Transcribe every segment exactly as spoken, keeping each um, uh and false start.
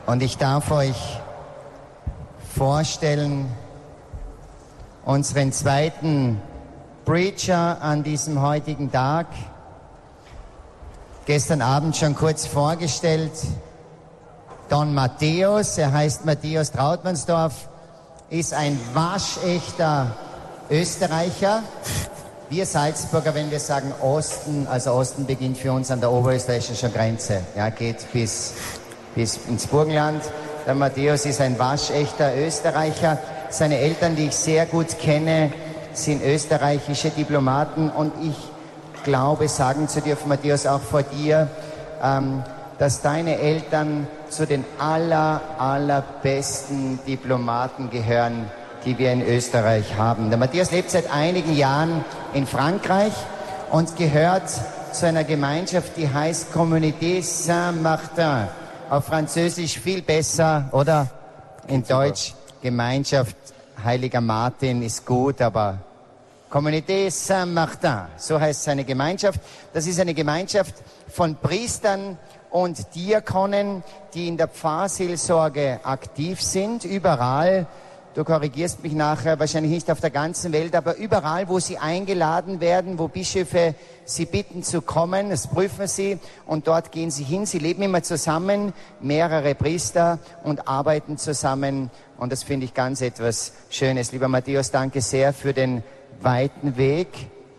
Und ich darf euch vorstellen, unseren zweiten Preacher an diesem heutigen Tag. Gestern Abend schon kurz vorgestellt, Don Matthäus, er heißt Matthäus Trautmannsdorf, ist ein waschechter Österreicher. Wir Salzburger, wenn wir sagen Osten, also Osten beginnt für uns an der oberösterreichischen Grenze, ja, geht bis, bis ins Burgenland. Der Matthäus ist ein waschechter Österreicher. Seine Eltern, die ich sehr gut kenne, sind österreichische Diplomaten und ich glaube, sagen zu dürfen, Matthäus, auch vor dir, ähm, dass deine Eltern zu den aller, allerbesten Diplomaten gehören, die wir in Österreich haben. Der Matthäus lebt seit einigen Jahren in Frankreich und gehört zu einer Gemeinschaft, die heißt Communauté Saint-Martin. Auf Französisch viel besser, oder? In Deutsch Gemeinschaft Heiliger Martin ist gut, aber Communauté Saint-Martin, so heißt seine Gemeinschaft. Das ist eine Gemeinschaft von Priestern und Diakonen, die in der Pfarrseelsorge aktiv sind, überall. Du korrigierst mich nachher, wahrscheinlich nicht auf der ganzen Welt, aber überall, wo sie eingeladen werden, wo Bischöfe sie bitten zu kommen, das prüfen sie und dort gehen sie hin. Sie leben immer zusammen, mehrere Priester und arbeiten zusammen und das finde ich ganz etwas Schönes. Lieber Matthäus, danke sehr für den weiten Weg.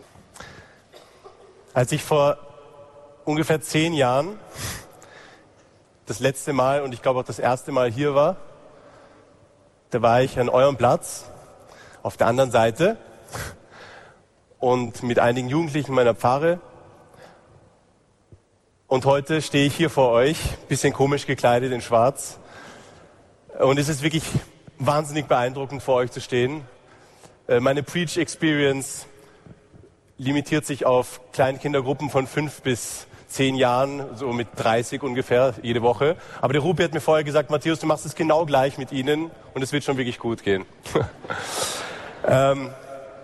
Als ich vor ungefähr zehn Jahren das letzte Mal und ich glaube auch das erste Mal hier war, da war ich an eurem Platz auf der anderen Seite und mit einigen Jugendlichen meiner Pfarre. Und heute stehe ich hier vor euch, bisschen komisch gekleidet in schwarz. Und es ist wirklich wahnsinnig beeindruckend, vor euch zu stehen. Meine Preach-Experience limitiert sich auf Kleinkindergruppen von fünf bis zehn Jahren, so mit dreißig ungefähr, jede Woche. Aber der Rupi hat mir vorher gesagt, Matthäus, du machst es genau gleich mit ihnen und es wird schon wirklich gut gehen. ähm,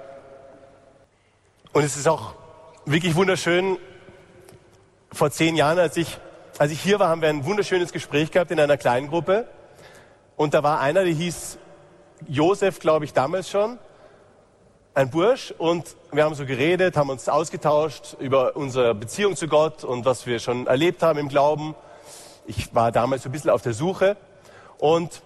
und es ist auch wirklich wunderschön. Vor zehn Jahren, als ich, als ich hier war, haben wir ein wunderschönes Gespräch gehabt in einer kleinen Gruppe. Und da war einer, der hieß Josef, glaube ich, damals schon. Ein Bursch und wir haben so geredet, haben uns ausgetauscht über unsere Beziehung zu Gott und was wir schon erlebt haben im Glauben. Ich war damals so ein bisschen auf der Suche und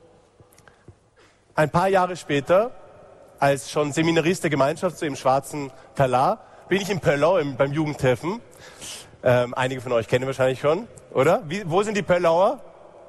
ein paar Jahre später, als schon Seminarist der Gemeinschaft so im Schwarzen Talar, bin ich in Pöllau im, beim Jugendtreffen. Ähm, einige von euch kennen wahrscheinlich schon, oder? Wie, wo sind die Pöllauer?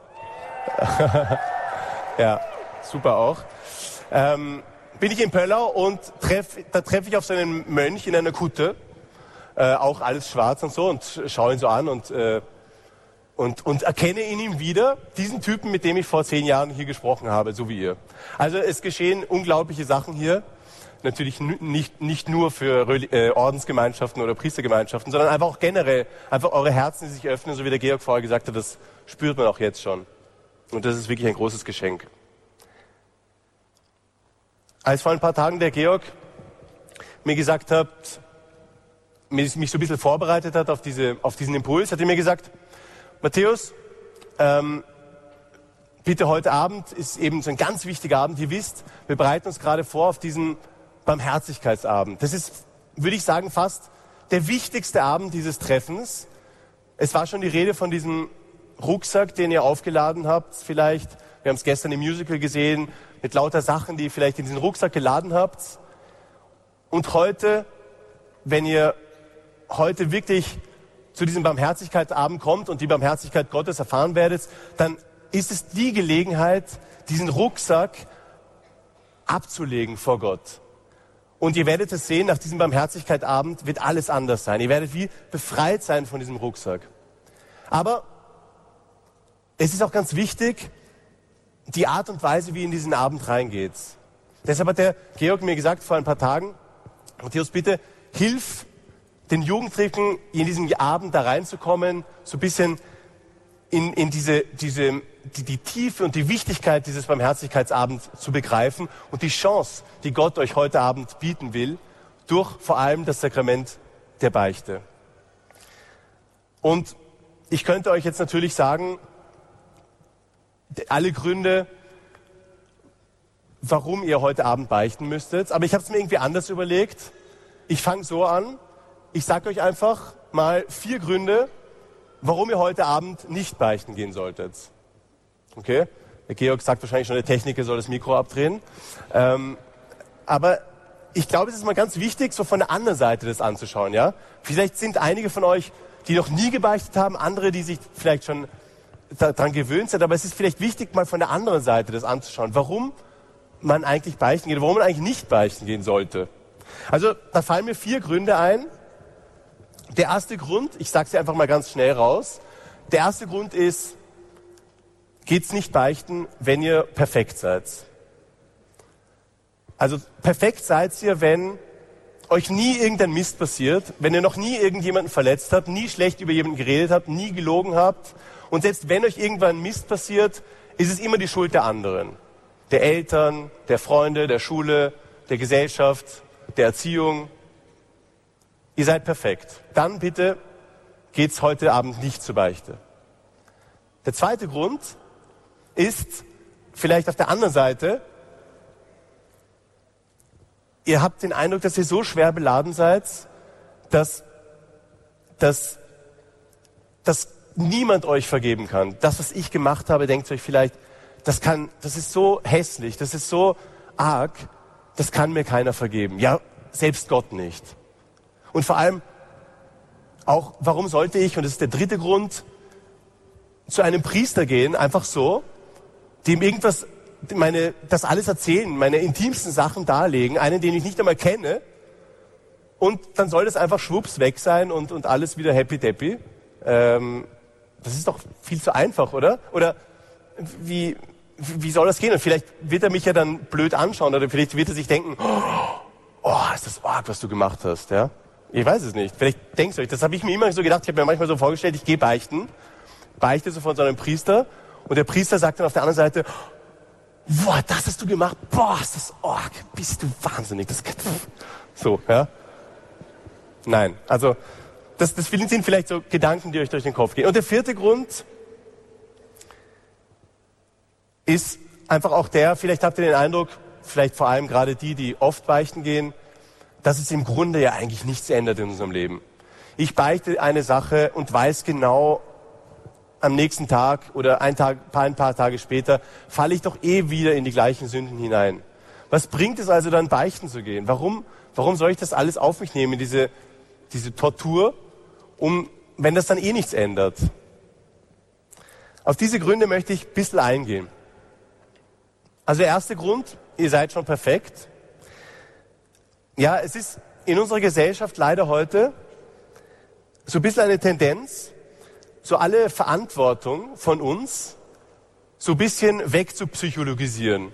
Ja, super auch. Ähm, bin ich in Pöllau und treff, da treffe ich auf so einen Mönch in einer Kutte, äh, auch alles schwarz und so, und schaue ihn so an und, äh, und, und erkenne in ihm wieder diesen Typen, mit dem ich vor zehn Jahren hier gesprochen habe, so wie ihr. Also es geschehen unglaubliche Sachen hier, natürlich nicht, nicht nur für äh, Ordensgemeinschaften oder Priestergemeinschaften, sondern einfach auch generell, einfach eure Herzen, die sich öffnen, so wie der Georg vorher gesagt hat, das spürt man auch jetzt schon. Und das ist wirklich ein großes Geschenk. Als vor ein paar Tagen der Georg mir gesagt hat, mich so ein bisschen vorbereitet hat auf, diese, auf diesen Impuls, hat er mir gesagt, Matthäus, ähm, bitte heute Abend ist eben so ein ganz wichtiger Abend. Ihr wisst, wir bereiten uns gerade vor auf diesen Barmherzigkeitsabend. Das ist, würde ich sagen, fast der wichtigste Abend dieses Treffens. Es war schon die Rede von diesem Rucksack, den ihr aufgeladen habt vielleicht. Wir haben es gestern im Musical gesehen, mit lauter Sachen, die ihr vielleicht in diesen Rucksack geladen habt. Und heute, wenn ihr heute wirklich zu diesem Barmherzigkeitsabend kommt und die Barmherzigkeit Gottes erfahren werdet, dann ist es die Gelegenheit, diesen Rucksack abzulegen vor Gott. Und ihr werdet es sehen, nach diesem Barmherzigkeitsabend wird alles anders sein. Ihr werdet wie befreit sein von diesem Rucksack. Aber es ist auch ganz wichtig, die Art und Weise, wie in diesen Abend reingeht. Deshalb hat der Georg mir gesagt vor ein paar Tagen, Matthäus, bitte hilf den Jugendlichen in diesen Abend da reinzukommen, so ein bisschen in, in diese, diese, die, die Tiefe und die Wichtigkeit dieses Barmherzigkeitsabends zu begreifen und die Chance, die Gott euch heute Abend bieten will, durch vor allem das Sakrament der Beichte. Und ich könnte euch jetzt natürlich sagen, alle Gründe, warum ihr heute Abend beichten müsstet. Aber ich habe es mir irgendwie anders überlegt. Ich fange so an. Ich sage euch einfach mal vier Gründe, warum ihr heute Abend nicht beichten gehen solltet. Okay? Der Georg sagt wahrscheinlich schon, der Techniker soll das Mikro abdrehen. Ähm, aber ich glaube, es ist mal ganz wichtig, so von der anderen Seite das anzuschauen. Ja? Vielleicht sind einige von euch, die noch nie gebeichtet haben, andere, die sich vielleicht schon daran gewöhnt sind. Aber es ist vielleicht wichtig, mal von der anderen Seite das anzuschauen. Warum man eigentlich beichten geht, warum man eigentlich nicht beichten gehen sollte. Also da fallen mir vier Gründe ein. Der erste Grund, ich sage es dir einfach mal ganz schnell raus, der erste Grund ist, geht's nicht beichten, wenn ihr perfekt seid. Also perfekt seid ihr, wenn euch nie irgendein Mist passiert, wenn ihr noch nie irgendjemanden verletzt habt, nie schlecht über jemanden geredet habt, nie gelogen habt und selbst wenn euch irgendwann Mist passiert, ist es immer die Schuld der anderen. Der Eltern, der Freunde, der Schule, der Gesellschaft, der Erziehung. Ihr seid perfekt. Dann bitte geht's heute Abend nicht zur Beichte. Der zweite Grund ist vielleicht auf der anderen Seite, ihr habt den Eindruck, dass ihr so schwer beladen seid, dass, dass, dass niemand euch vergeben kann. Das, was ich gemacht habe, denkt euch vielleicht, das kann, das ist so hässlich, das ist so arg, das kann mir keiner vergeben. Ja, selbst Gott nicht. Und vor allem auch, warum sollte ich, und das ist der dritte Grund, zu einem Priester gehen, einfach so, dem irgendwas, meine, das alles erzählen, meine intimsten Sachen darlegen, einen, den ich nicht einmal kenne, und dann soll das einfach schwupps weg sein und, und alles wieder happy-dappy. Ähm, das ist doch viel zu einfach, oder? Oder wie, wie soll das gehen? Und vielleicht wird er mich ja dann blöd anschauen oder vielleicht wird er sich denken, oh, ist das arg, was du gemacht hast, ja? Ich weiß es nicht. Vielleicht denkst du euch, das habe ich mir immer so gedacht, ich habe mir manchmal so vorgestellt, ich gehe beichten, beichte so von so einem Priester und der Priester sagt dann auf der anderen Seite, boah, das hast du gemacht, boah, ist das arg, bist du wahnsinnig, das so, ja? Nein, also das, das sind vielleicht so Gedanken, die euch durch den Kopf gehen. Und der vierte Grund ist einfach auch der, vielleicht habt ihr den Eindruck, vielleicht vor allem gerade die, die oft beichten gehen, dass es im Grunde ja eigentlich nichts ändert in unserem Leben. Ich beichte eine Sache und weiß genau, am nächsten Tag oder ein, Tag, paar, ein paar Tage später falle ich doch eh wieder in die gleichen Sünden hinein. Was bringt es also dann, beichten zu gehen? Warum, warum soll ich das alles auf mich nehmen, diese, diese Tortur, um, wenn das dann eh nichts ändert? Auf diese Gründe möchte ich ein bisschen eingehen. Also der erste Grund, ihr seid schon perfekt. Ja, es ist in unserer Gesellschaft leider heute so ein bisschen eine Tendenz, so alle Verantwortung von uns so ein bisschen wegzupsychologisieren.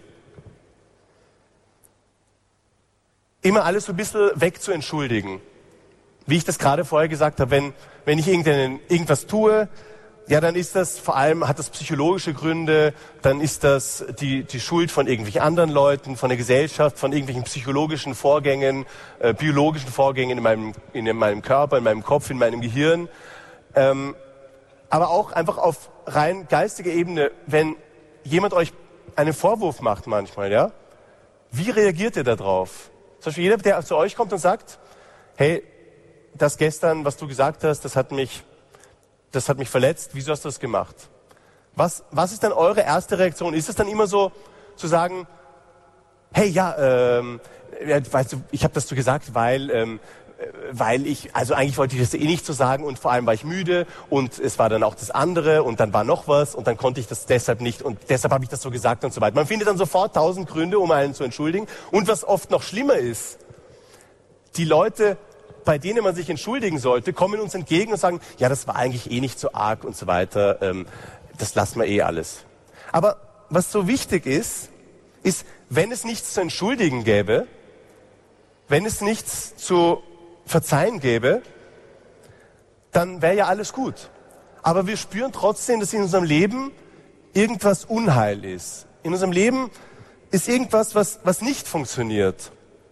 Immer alles so ein bisschen wegzuentschuldigen. Wie ich das gerade vorher gesagt habe, wenn, wenn ich irgendwas tue, ja, dann ist das vor allem, hat das psychologische Gründe, dann ist das die, die Schuld von irgendwelchen anderen Leuten, von der Gesellschaft, von irgendwelchen psychologischen Vorgängen, äh, biologischen Vorgängen in meinem, in meinem Körper, in meinem Kopf, in meinem Gehirn. Ähm, aber auch einfach auf rein geistiger Ebene, wenn jemand euch einen Vorwurf macht manchmal, ja, wie reagiert ihr da drauf? Zum Beispiel jeder, der zu euch kommt und sagt, hey, das gestern, was du gesagt hast, das hat mich, das hat mich verletzt, wieso hast du das gemacht? Was, was ist dann eure erste Reaktion? Ist es dann immer so, zu sagen, hey, ja, ähm, ja weißt du, ich habe das so gesagt, weil, ähm, weil ich, also eigentlich wollte ich das eh nicht so sagen und vor allem war ich müde und es war dann auch das andere und dann war noch was und dann konnte ich das deshalb nicht und deshalb habe ich das so gesagt und so weiter. Man findet dann sofort tausend Gründe, um einen zu entschuldigen. Und was oft noch schlimmer ist, die Leute, bei denen man sich entschuldigen sollte, kommen uns entgegen und sagen, ja, das war eigentlich eh nicht so arg und so weiter, ähm, das lassen wir eh alles. Aber was so wichtig ist, ist, wenn es nichts zu entschuldigen gäbe, wenn es nichts zu verzeihen gäbe, dann wäre ja alles gut. Aber wir spüren trotzdem, dass in unserem Leben irgendwas Unheil ist. In unserem Leben ist irgendwas, was, was nicht funktioniert.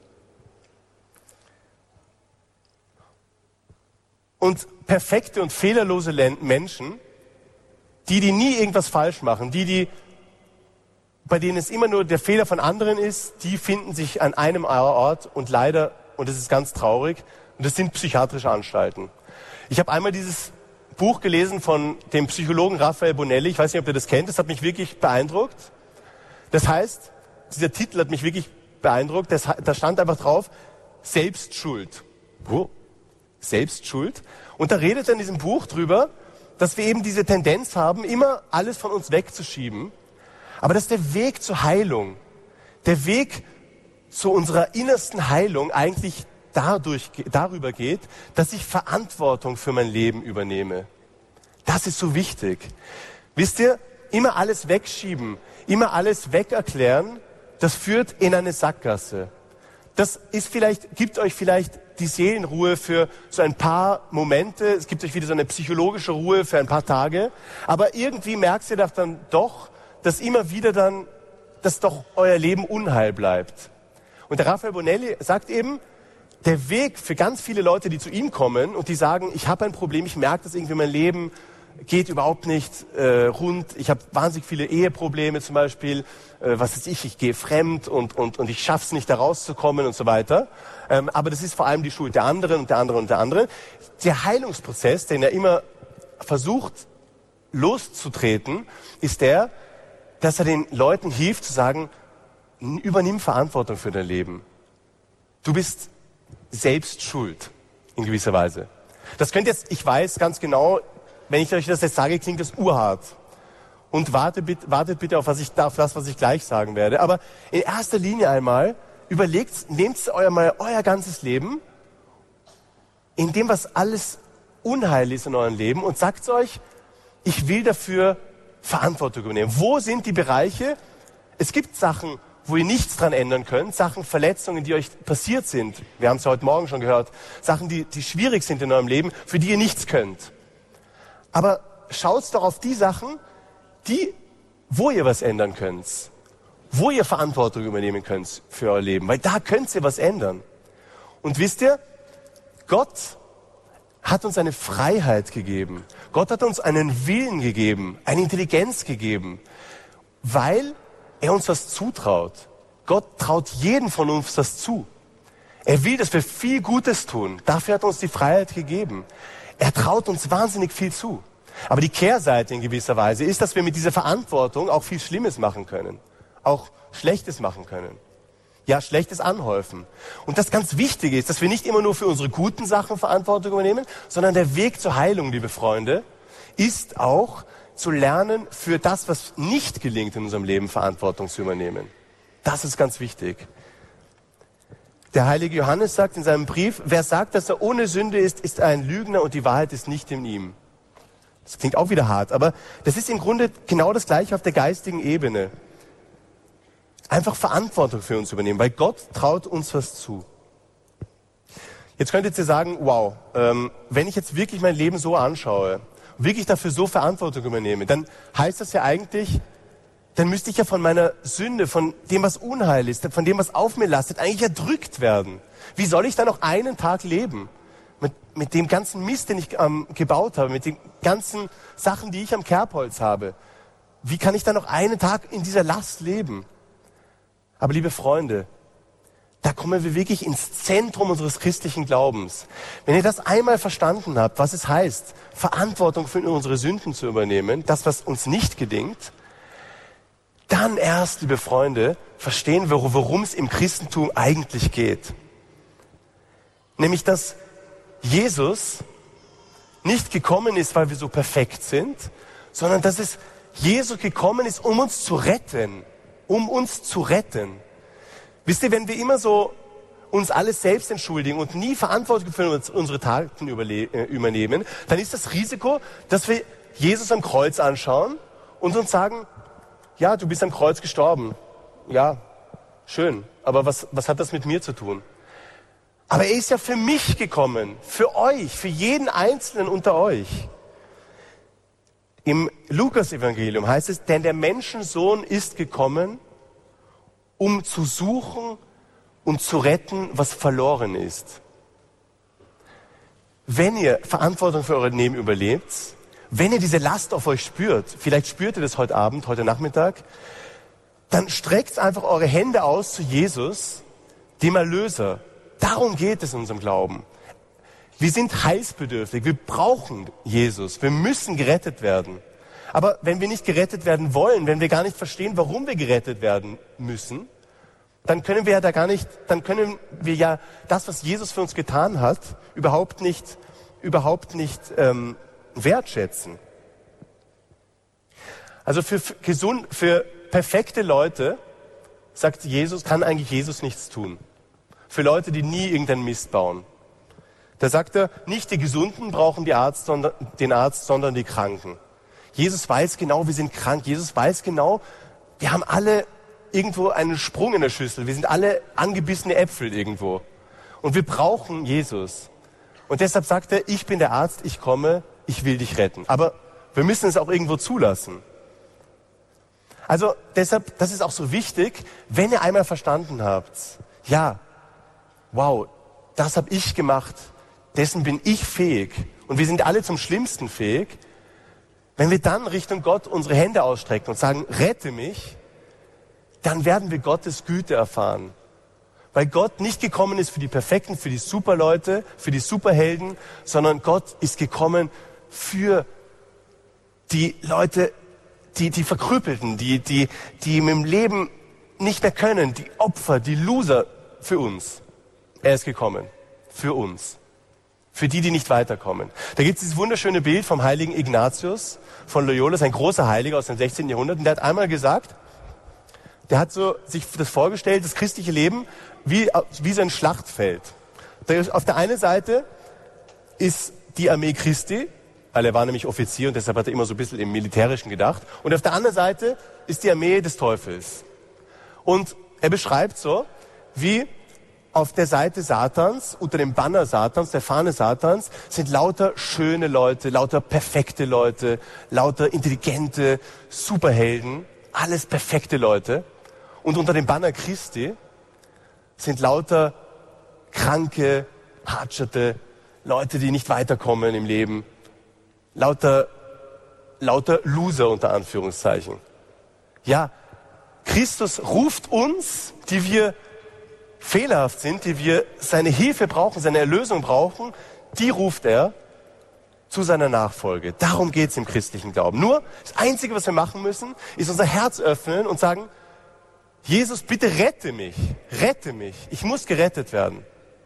Und perfekte und fehlerlose Menschen, die, die nie irgendwas falsch machen, die, die bei denen es immer nur der Fehler von anderen ist, die finden sich an einem Ort und leider, und das ist ganz traurig, und das sind psychiatrische Anstalten. Ich habe einmal dieses Buch gelesen von dem Psychologen Raphael Bonelli, ich weiß nicht, ob ihr das kennt, das hat mich wirklich beeindruckt. Das heißt, dieser Titel hat mich wirklich beeindruckt, das, da stand einfach drauf, Selbstschuld. Oh, Selbstschuld. Und da redet er in diesem Buch drüber, dass wir eben diese Tendenz haben, immer alles von uns wegzuschieben, aber dass der Weg zur Heilung, der Weg zu unserer innersten Heilung eigentlich dadurch, darüber geht, dass ich Verantwortung für mein Leben übernehme. Das ist so wichtig. Wisst ihr, immer alles wegschieben, immer alles wegerklären, das führt in eine Sackgasse. Das ist vielleicht, gibt euch vielleicht die Seelenruhe für so ein paar Momente, es gibt euch wieder so eine psychologische Ruhe für ein paar Tage, aber irgendwie merkt ihr dann doch, dass immer wieder dann, dass doch euer Leben Unheil bleibt. Und der Raphael Bonelli sagt eben, der Weg für ganz viele Leute, die zu ihm kommen und die sagen, ich habe ein Problem, ich merke, dass irgendwie mein Leben geht überhaupt nicht äh, rund, ich habe wahnsinnig viele Eheprobleme zum Beispiel, äh, was weiß ich, ich gehe fremd und, und, und ich schaffe es nicht, da rauszukommen und so weiter. Ähm, aber das ist vor allem die Schuld der anderen und der anderen und der anderen. Der Heilungsprozess, den er immer versucht loszutreten, ist der, dass er den Leuten hilft zu sagen, übernimm Verantwortung für dein Leben. Du bist selbst schuld, in gewisser Weise. Das könnt jetzt, ich weiß ganz genau, wenn ich euch das jetzt sage, klingt das urhart. Und wartet bitte, wartet bitte auf, was ich, auf das, was ich gleich sagen werde. Aber in erster Linie einmal, überlegt, nehmt euer, mal euer ganzes Leben, in dem, was alles Unheil ist in eurem Leben, und sagt euch, ich will dafür Verantwortung übernehmen. Wo sind die Bereiche? Es gibt Sachen, wo ihr nichts dran ändern könnt, Sachen, Verletzungen, die euch passiert sind. Wir haben es ja heute Morgen schon gehört. Sachen, die, die schwierig sind in eurem Leben, für die ihr nichts könnt. Aber schaut doch auf die Sachen, die, wo ihr was ändern könnt. Wo ihr Verantwortung übernehmen könnt für euer Leben. Weil da könnt ihr was ändern. Und wisst ihr, Gott hat uns eine Freiheit gegeben. Gott hat uns einen Willen gegeben, eine Intelligenz gegeben, weil er uns was zutraut. Gott traut jedem von uns das zu. Er will, dass wir viel Gutes tun. Dafür hat er uns die Freiheit gegeben. Er traut uns wahnsinnig viel zu. Aber die Kehrseite in gewisser Weise ist, dass wir mit dieser Verantwortung auch viel Schlimmes machen können. Auch Schlechtes machen können. Ja, Schlechtes anhäufen. Und das ganz Wichtige ist, dass wir nicht immer nur für unsere guten Sachen Verantwortung übernehmen, sondern der Weg zur Heilung, liebe Freunde, ist auch zu lernen, für das, was nicht gelingt in unserem Leben, Verantwortung zu übernehmen. Das ist ganz wichtig. Der heilige Johannes sagt in seinem Brief, wer sagt, dass er ohne Sünde ist, ist ein Lügner und die Wahrheit ist nicht in ihm. Das klingt auch wieder hart, aber das ist im Grunde genau das Gleiche auf der geistigen Ebene. Einfach Verantwortung für uns übernehmen, weil Gott traut uns was zu. Jetzt könntet ihr sagen, wow, ähm, wenn ich jetzt wirklich mein Leben so anschaue, wirklich dafür so Verantwortung übernehme, dann heißt das ja eigentlich, dann müsste ich ja von meiner Sünde, von dem, was Unheil ist, von dem, was auf mir lastet, eigentlich erdrückt werden. Wie soll ich dann noch einen Tag leben? Mit, mit dem ganzen Mist, den ich ähm, gebaut habe, mit den ganzen Sachen, die ich am Kerbholz habe. Wie kann ich dann noch einen Tag in dieser Last leben? Aber liebe Freunde, da kommen wir wirklich ins Zentrum unseres christlichen Glaubens. Wenn ihr das einmal verstanden habt, was es heißt, Verantwortung für unsere Sünden zu übernehmen, das, was uns nicht gelingt, dann erst, liebe Freunde, verstehen wir, worum es im Christentum eigentlich geht. Nämlich, dass Jesus nicht gekommen ist, weil wir so perfekt sind, sondern dass es Jesus gekommen ist, um uns zu retten. Um uns zu retten. Wisst ihr, wenn wir immer so uns alles selbst entschuldigen und nie Verantwortung für unsere Taten übernehmen, dann ist das Risiko, dass wir Jesus am Kreuz anschauen und uns sagen, ja, du bist am Kreuz gestorben. Ja, schön, aber was, was hat das mit mir zu tun? Aber er ist ja für mich gekommen, für euch, für jeden Einzelnen unter euch. Im Lukas-Evangelium heißt es, denn der Menschensohn ist gekommen, um zu suchen und zu retten, was verloren ist. Wenn ihr Verantwortung für euer Leben überlebt, wenn ihr diese Last auf euch spürt, vielleicht spürt ihr das heute Abend, heute Nachmittag, dann streckt einfach eure Hände aus zu Jesus, dem Erlöser. Darum geht es in unserem Glauben. Wir sind heilsbedürftig, wir brauchen Jesus, wir müssen gerettet werden. Aber wenn wir nicht gerettet werden wollen, wenn wir gar nicht verstehen, warum wir gerettet werden müssen, dann können wir ja da gar nicht, dann können wir ja das, was Jesus für uns getan hat, überhaupt nicht, überhaupt nicht ähm, wertschätzen. Also für, für gesund, für perfekte Leute, sagt Jesus, kann eigentlich Jesus nichts tun. Für Leute, die nie irgendeinen Mist bauen. Da sagt er, nicht die Gesunden brauchen die Arzt, sondern, den Arzt, sondern die Kranken. Jesus weiß genau, wir sind krank. Jesus weiß genau, wir haben alle irgendwo einen Sprung in der Schüssel. Wir sind alle angebissene Äpfel irgendwo. Und wir brauchen Jesus. Und deshalb sagt er, ich bin der Arzt, ich komme, ich will dich retten. Aber wir müssen es auch irgendwo zulassen. Also deshalb, das ist auch so wichtig, wenn ihr einmal verstanden habt, ja, wow, das habe ich gemacht, dessen bin ich fähig und wir sind alle zum Schlimmsten fähig, wenn wir dann Richtung Gott unsere Hände ausstrecken und sagen, rette mich, dann werden wir Gottes Güte erfahren. Weil Gott nicht gekommen ist für die Perfekten, für die Superleute, für die Superhelden, sondern Gott ist gekommen für die Leute, die, die Verkrüppelten, die, die, die mit dem Leben nicht mehr können, die Opfer, die Loser für uns. Er ist gekommen. Für uns. Für die, die nicht weiterkommen. Da gibt es dieses wunderschöne Bild vom heiligen Ignatius von Loyola, ein großer Heiliger aus dem sechzehnten Jahrhundert. Und der hat einmal gesagt, der hat so sich das vorgestellt, das christliche Leben wie, wie so ein Schlachtfeld. Da, auf der einen Seite ist die Armee Christi, weil er war nämlich Offizier und deshalb hat er immer so ein bisschen im Militärischen gedacht. Und auf der anderen Seite ist die Armee des Teufels. Und er beschreibt so, wie auf der Seite Satans, unter dem Banner Satans, der Fahne Satans, sind lauter schöne Leute, lauter perfekte Leute, lauter intelligente Superhelden, alles perfekte Leute. Und unter dem Banner Christi sind lauter kranke, hartscherte Leute, die nicht weiterkommen im Leben. Lauter, lauter Loser unter Anführungszeichen. Ja, Christus ruft uns, die wir fehlerhaft sind, die wir seine Hilfe brauchen, seine Erlösung brauchen, die ruft er zu seiner Nachfolge. Darum geht's im christlichen Glauben. Nur, das Einzige, was wir machen müssen, ist unser Herz öffnen und sagen, Jesus, bitte rette mich, rette mich, ich muss gerettet werden.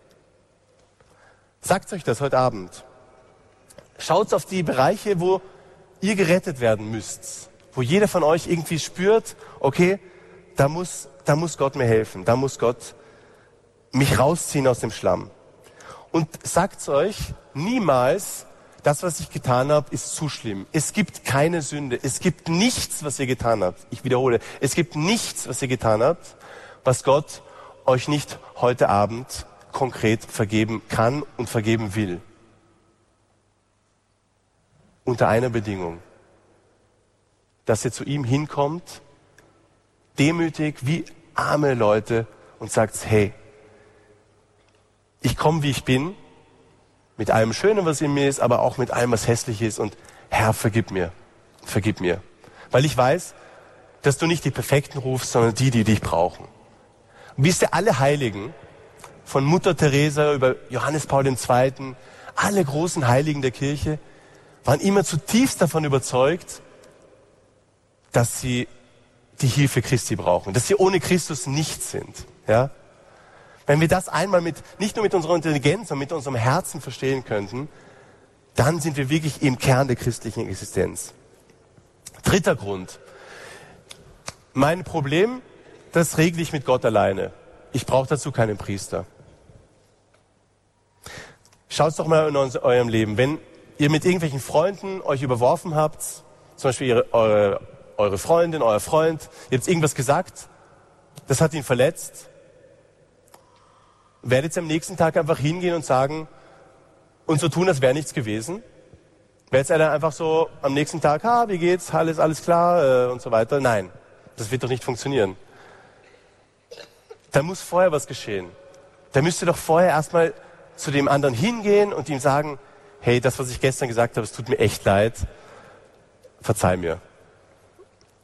Sagt euch das heute Abend. Schaut auf die Bereiche, wo ihr gerettet werden müsst, wo jeder von euch irgendwie spürt, okay, da muss, da muss Gott mir helfen, da muss Gott mich rausziehen aus dem Schlamm. Und sagt's euch, niemals, das, was ich getan habe, ist zu schlimm. Es gibt keine Sünde. Es gibt nichts, was ihr getan habt. Ich wiederhole, es gibt nichts, was ihr getan habt, was Gott euch nicht heute Abend konkret vergeben kann und vergeben will. Unter einer Bedingung, dass ihr zu ihm hinkommt, demütig wie arme Leute und sagt, hey, ich komme, wie ich bin, mit allem Schönen, was in mir ist, aber auch mit allem, was hässlich ist. Und Herr, vergib mir, vergib mir. Weil ich weiß, dass du nicht die Perfekten rufst, sondern die, die dich brauchen. Und wisst ihr, alle Heiligen, von Mutter Teresa über Johannes Paul der Zweite., alle großen Heiligen der Kirche, waren immer zutiefst davon überzeugt, dass sie die Hilfe Christi brauchen, dass sie ohne Christus nichts sind. Ja? Wenn wir das einmal mit, nicht nur mit unserer Intelligenz, sondern mit unserem Herzen verstehen könnten, dann sind wir wirklich im Kern der christlichen Existenz. Dritter Grund. Mein Problem, das regle ich mit Gott alleine. Ich brauche dazu keinen Priester. Schaut's doch mal in eurem Leben. Wenn ihr mit irgendwelchen Freunden euch überworfen habt, zum Beispiel ihre, eure, eure Freundin, euer Freund, ihr habt irgendwas gesagt, das hat ihn verletzt, werdet ihr am nächsten Tag einfach hingehen und sagen und so tun, als wäre nichts gewesen? Werdet ihr dann einfach so am nächsten Tag, ha, wie geht's, alles, alles klar äh, und so weiter? Nein, das wird doch nicht funktionieren. Da muss vorher was geschehen. Da müsst ihr doch vorher erstmal zu dem anderen hingehen und ihm sagen, hey, das, was ich gestern gesagt habe, es tut mir echt leid, verzeih mir.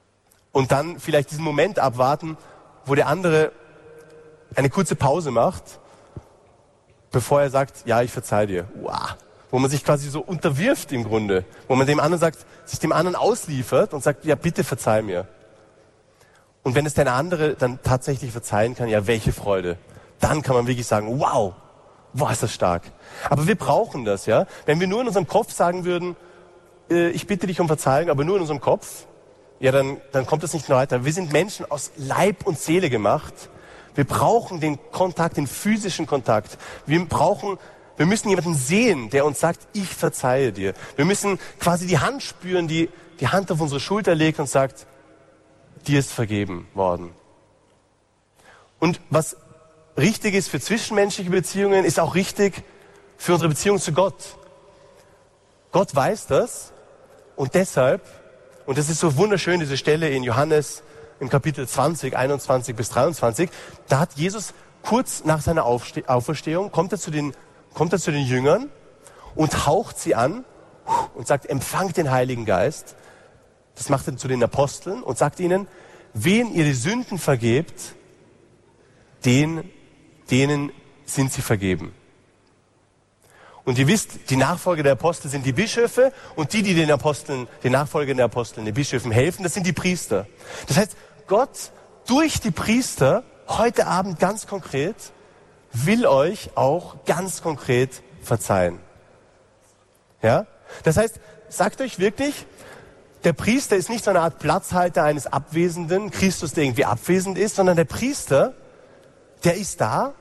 Und dann vielleicht diesen Moment abwarten, wo der andere eine kurze Pause macht, bevor er sagt, ja, ich verzeih dir. Wow. Wo man sich quasi so unterwirft im Grunde. Wo man dem anderen sagt, sich dem anderen ausliefert und sagt, ja, bitte verzeih mir. Und wenn es der andere dann tatsächlich verzeihen kann, ja, welche Freude. Dann kann man wirklich sagen, wow, wow, ist das stark. Aber wir brauchen das, ja. Wenn wir nur in unserem Kopf sagen würden, äh, ich bitte dich um Verzeihung, aber nur in unserem Kopf, ja, dann, dann kommt das nicht mehr weiter. Wir sind Menschen aus Leib und Seele gemacht. Wir brauchen den Kontakt, den physischen Kontakt. Wir brauchen, wir müssen jemanden sehen, der uns sagt, ich verzeihe dir. Wir müssen quasi die Hand spüren, die die Hand auf unsere Schulter legt und sagt, dir ist vergeben worden. Und was richtig ist für zwischenmenschliche Beziehungen, ist auch richtig für unsere Beziehung zu Gott. Gott weiß das und deshalb, und das ist so wunderschön, diese Stelle in Johannes im Kapitel zwanzig, einundzwanzig bis dreiundzwanzig, da hat Jesus kurz nach seiner Aufste- Auferstehung, kommt er, zu den, kommt er zu den Jüngern und haucht sie an und sagt, empfangt den Heiligen Geist. Das macht er zu den Aposteln und sagt ihnen, wen ihr die Sünden vergebt, den, denen sind sie vergeben. Und ihr wisst, die Nachfolger der Apostel sind die Bischöfe und die, die den Aposteln, den Nachfolgern der Apostel, den Bischöfen helfen, das sind die Priester. Das heißt, Gott durch die Priester heute Abend ganz konkret will euch auch ganz konkret verzeihen. Ja? Das heißt, sagt euch wirklich, der Priester ist nicht so eine Art Platzhalter eines Abwesenden, Christus, der irgendwie abwesend ist, sondern der Priester, der ist da,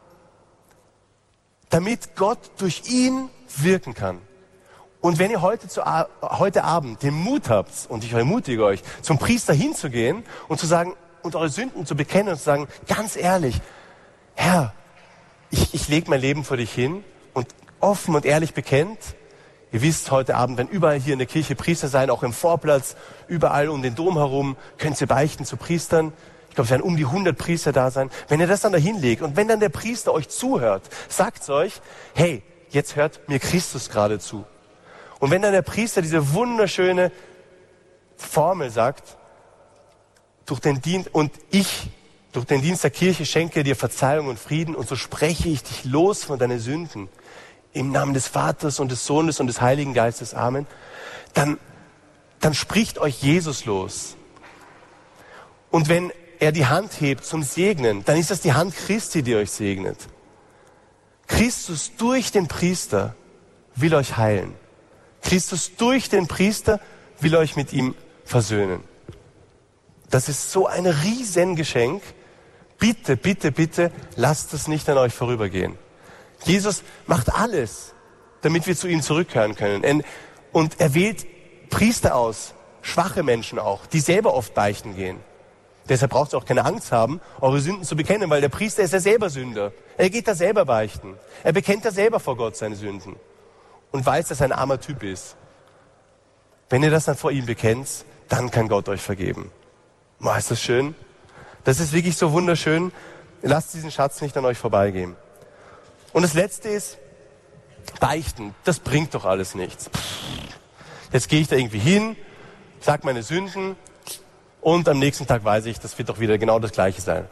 damit Gott durch ihn wirken kann. Und wenn ihr heute, zu, heute Abend den Mut habt, und ich ermutige euch, zum Priester hinzugehen und zu sagen, und eure Sünden zu bekennen und zu sagen, ganz ehrlich, Herr, ich, ich lege mein Leben vor dich hin und offen und ehrlich bekennt, ihr wisst, heute Abend, wenn überall hier in der Kirche Priester sein, auch im Vorplatz, überall um den Dom herum, könnt ihr beichten zu Priestern. Ich glaube, es werden um die hundert Priester da sein. Wenn ihr das dann dahin legt und wenn dann der Priester euch zuhört, sagt's euch, hey, jetzt hört mir Christus gerade zu. Und wenn dann der Priester diese wunderschöne Formel sagt, durch den Dienst, und ich, durch den Dienst der Kirche schenke dir Verzeihung und Frieden und so spreche ich dich los von deinen Sünden. Im Namen des Vaters und des Sohnes und des Heiligen Geistes, Amen. Dann, dann spricht euch Jesus los. Und wenn er die Hand hebt zum Segnen, dann ist das die Hand Christi, die euch segnet. Christus durch den Priester will euch heilen. Christus durch den Priester will euch mit ihm versöhnen. Das ist so ein Riesengeschenk. Bitte, bitte, bitte, lasst es nicht an euch vorübergehen. Jesus macht alles, damit wir zu ihm zurückkehren können. Und er wählt Priester aus, schwache Menschen auch, die selber oft beichten gehen. Deshalb braucht ihr auch keine Angst haben, eure Sünden zu bekennen, weil der Priester ist ja selber Sünder. Er geht da selber beichten. Er bekennt da selber vor Gott seine Sünden. Und weiß, dass er ein armer Typ ist. Wenn ihr das dann vor ihm bekennt, dann kann Gott euch vergeben. Boah, ist das schön? Das ist wirklich so wunderschön. Lasst diesen Schatz nicht an euch vorbeigehen. Und das Letzte ist, beichten. Das bringt doch alles nichts. Jetzt gehe ich da irgendwie hin, sag meine Sünden und am nächsten Tag weiß ich, das wird doch wieder genau das Gleiche sein.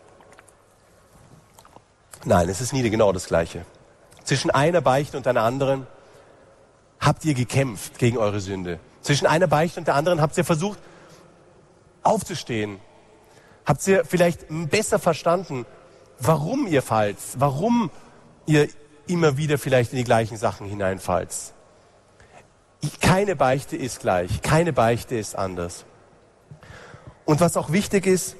Nein, es ist nie genau das Gleiche. Zwischen einer Beichte und einer anderen habt ihr gekämpft gegen eure Sünde. Zwischen einer Beichte und der anderen habt ihr versucht, aufzustehen. Habt ihr vielleicht besser verstanden, warum ihr fallt, warum ihr immer wieder vielleicht in die gleichen Sachen hineinfallt. Keine Beichte ist gleich, keine Beichte ist anders. Und was auch wichtig ist,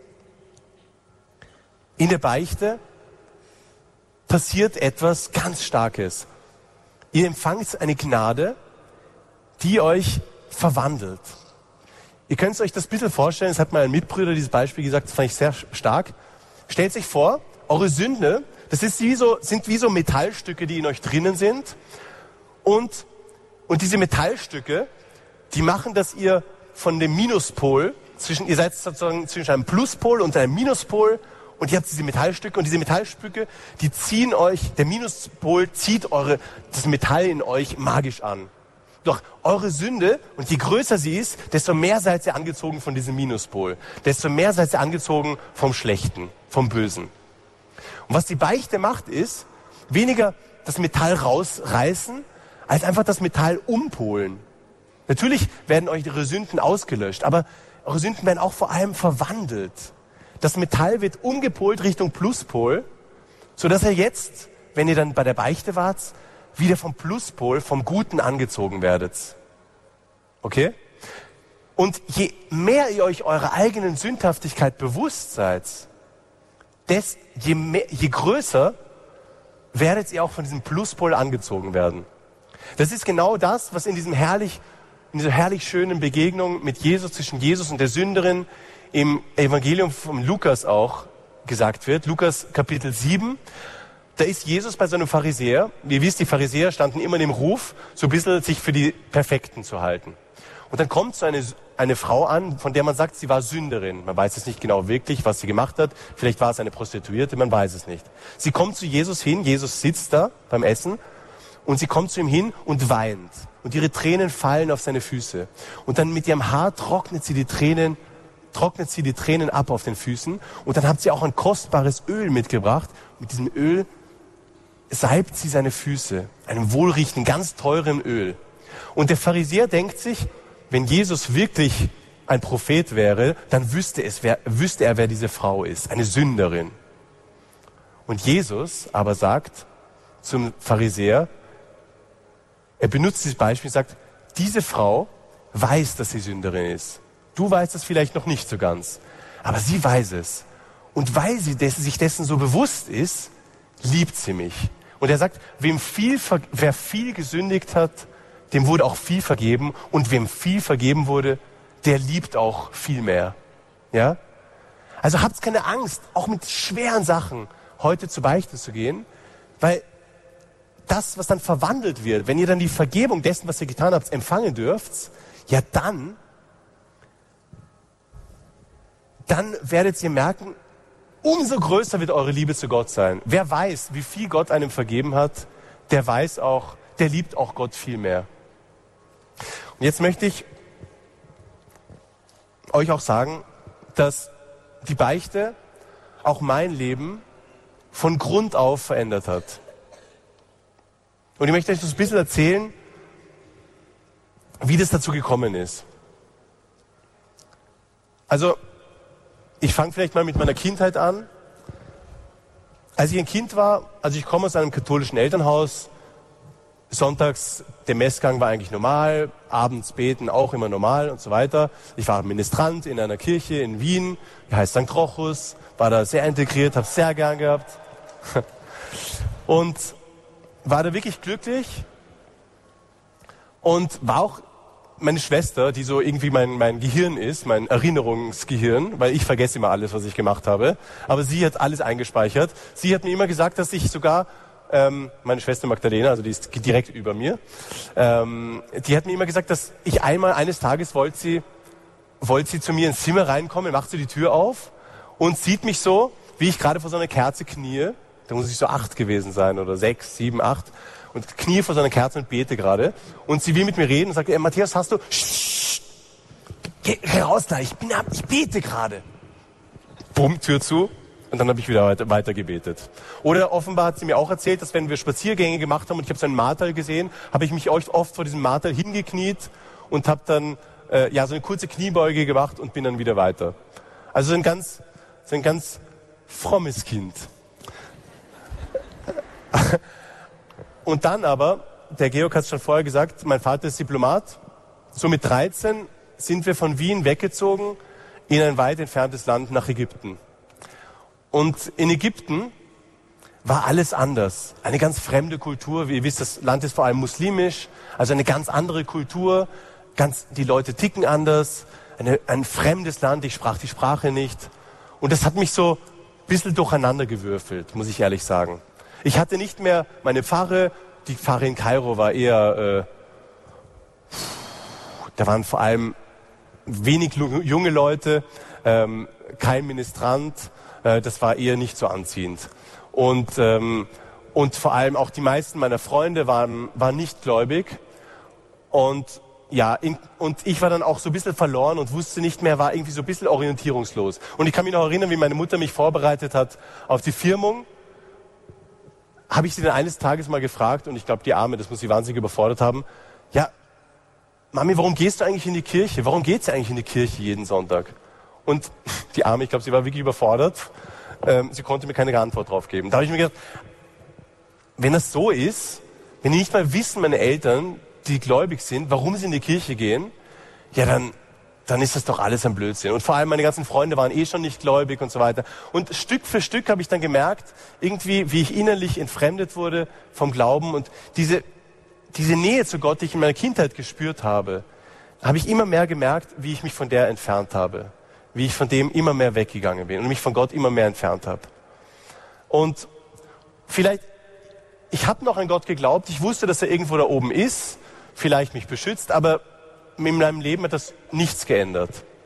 in der Beichte passiert etwas ganz Starkes. Ihr empfangt eine Gnade, die euch verwandelt. Ihr könnt euch das ein bisschen vorstellen, es hat mal ein Mitbrüder dieses Beispiel gesagt, das fand ich sehr stark. Stellt sich vor, eure Sünde, das ist wie so, sind wie so Metallstücke, die in euch drinnen sind. Und, und diese Metallstücke, die machen, dass ihr von dem Minuspol, zwischen, ihr seid sozusagen zwischen einem Pluspol und einem Minuspol, und ihr habt diese Metallstücke, und diese Metallstücke, die ziehen euch, der Minuspol zieht eure, das Metall in euch magisch an. Doch eure Sünde, und je größer sie ist, desto mehr seid ihr angezogen von diesem Minuspol. Desto mehr seid ihr angezogen vom Schlechten, vom Bösen. Und was die Beichte macht, ist, weniger das Metall rausreißen, als einfach das Metall umpolen. Natürlich werden euch eure Sünden ausgelöscht, aber eure Sünden werden auch vor allem verwandelt. Das Metall wird umgepolt Richtung Pluspol, sodass ihr jetzt, wenn ihr dann bei der Beichte wart, wieder vom Pluspol, vom Guten angezogen werdet. Okay? Und je mehr ihr euch eurer eigenen Sündhaftigkeit bewusst seid, desto je, mehr, je größer werdet ihr auch von diesem Pluspol angezogen werden. Das ist genau das, was in diesem herrlich, in dieser herrlich schönen Begegnung mit Jesus, zwischen Jesus und der Sünderin im Evangelium von Lukas auch gesagt wird. Lukas Kapitel sieben. Da ist Jesus bei so einem Pharisäer. Wie ihr wisst, die Pharisäer standen immer in dem Ruf, so ein bisschen sich für die Perfekten zu halten. Und dann kommt so eine, eine Frau an, von der man sagt, sie war Sünderin. Man weiß es nicht genau wirklich, was sie gemacht hat. Vielleicht war es eine Prostituierte, man weiß es nicht. Sie kommt zu Jesus hin, Jesus sitzt da beim Essen und sie kommt zu ihm hin und weint. Und ihre Tränen fallen auf seine Füße. Und dann mit ihrem Haar trocknet sie die Tränen, trocknet sie die Tränen ab auf den Füßen. Und dann hat sie auch ein kostbares Öl mitgebracht. Mit diesem Öl salbt sie seine Füße, einem wohlriechenden, ganz teuren Öl. Und der Pharisäer denkt sich, wenn Jesus wirklich ein Prophet wäre, dann wüsste, es, wer, wüsste er, wer diese Frau ist, eine Sünderin. Und Jesus aber sagt zum Pharisäer, er benutzt dieses Beispiel und sagt, diese Frau weiß, dass sie Sünderin ist. Du weißt es vielleicht noch nicht so ganz, aber sie weiß es. Und weil sie des, sich dessen so bewusst ist, liebt sie mich. Und er sagt, wem viel, wer viel gesündigt hat, dem wurde auch viel vergeben. Und wem viel vergeben wurde, der liebt auch viel mehr. Ja? Also habt keine Angst, auch mit schweren Sachen heute zur Beichte zu gehen, weil das, was dann verwandelt wird, wenn ihr dann die Vergebung dessen, was ihr getan habt, empfangen dürft, ja dann, dann werdet ihr merken, umso größer wird eure Liebe zu Gott sein. Wer weiß, wie viel Gott einem vergeben hat, der weiß auch, der liebt auch Gott viel mehr. Und jetzt möchte ich euch auch sagen, dass die Beichte auch mein Leben von Grund auf verändert hat. Und ich möchte euch das ein bisschen erzählen, wie das dazu gekommen ist. Also, ich fange vielleicht mal mit meiner Kindheit an. Als ich ein Kind war, also ich komme aus einem katholischen Elternhaus, sonntags, der Messgang war eigentlich normal, abends beten auch immer normal und so weiter. Ich war Ministrant in einer Kirche in Wien, die heißt Sankt Rochus, war da sehr integriert, habe es sehr gern gehabt und war da wirklich glücklich und war auch meine Schwester, die so irgendwie mein, mein Gehirn ist, mein Erinnerungsgehirn, weil ich vergesse immer alles, was ich gemacht habe, aber sie hat alles eingespeichert. Sie hat mir immer gesagt, dass ich sogar, ähm, meine Schwester Magdalena, also die ist direkt über mir, ähm, die hat mir immer gesagt, dass ich einmal, eines Tages wollte sie, wollte sie zu mir ins Zimmer reinkommen, macht sie die Tür auf und sieht mich so, wie ich gerade vor so einer Kerze knie. Da muss ich so acht gewesen sein oder sechs, sieben, acht. Und knie vor so einer Kerze und bete gerade. Und sie will mit mir reden und sagt, ey, Matthias, hast du... Sch, geh raus da, ich, bin ab, ich bete gerade. Bumm, Tür zu. Und dann habe ich wieder weiter, weiter gebetet. Oder offenbar hat sie mir auch erzählt, dass wenn wir Spaziergänge gemacht haben und ich habe so einen Marterl gesehen, habe ich mich oft vor diesem Marterl hingekniet und habe dann äh, ja so eine kurze Kniebeuge gemacht und bin dann wieder weiter. Also so ein ganz, so ein ganz frommes Kind. Und dann aber, der Georg hat es schon vorher gesagt, mein Vater ist Diplomat. So mit dreizehn sind wir von Wien weggezogen in ein weit entferntes Land nach Ägypten. Und in Ägypten war alles anders. Eine ganz fremde Kultur. Wie ihr wisst, das Land ist vor allem muslimisch, also eine ganz andere Kultur. Ganz, die Leute ticken anders. Eine, ein fremdes Land, ich sprach die Sprache nicht. Und das hat mich so ein bisschen durcheinander gewürfelt, muss ich ehrlich sagen. Ich hatte nicht mehr meine Pfarre, die Pfarre in Kairo war eher, äh, da waren vor allem wenig junge Leute, ähm, kein Ministrant, äh, das war eher nicht so anziehend. Und, ähm, und vor allem auch die meisten meiner Freunde waren, waren nicht gläubig Und ja, in, und ich war dann auch so ein bisschen verloren und wusste nicht mehr, war irgendwie so ein bisschen orientierungslos. Und ich kann mich noch erinnern, wie meine Mutter mich vorbereitet hat auf die Firmung. Habe ich sie dann eines Tages mal gefragt, und ich glaube, die Arme, das muss sie wahnsinnig überfordert haben, ja, Mami, warum gehst du eigentlich in die Kirche? Warum geht sie eigentlich in die Kirche jeden Sonntag? Und die Arme, ich glaube, sie war wirklich überfordert. Ähm, sie konnte mir keine Antwort drauf geben. Da habe ich mir gedacht, wenn das so ist, wenn die nicht mal wissen, meine Eltern, die gläubig sind, warum sie in die Kirche gehen, ja, dann, dann ist das doch alles ein Blödsinn. Und vor allem meine ganzen Freunde waren eh schon nicht gläubig und so weiter. Und Stück für Stück habe ich dann gemerkt, irgendwie, wie ich innerlich entfremdet wurde vom Glauben, und diese, diese Nähe zu Gott, die ich in meiner Kindheit gespürt habe, habe ich immer mehr gemerkt, wie ich mich von der entfernt habe. Wie ich von dem immer mehr weggegangen bin und mich von Gott immer mehr entfernt habe. Und vielleicht, ich habe noch an Gott geglaubt, ich wusste, dass er irgendwo da oben ist, vielleicht mich beschützt, aber in meinem Leben hat das nichts geändert.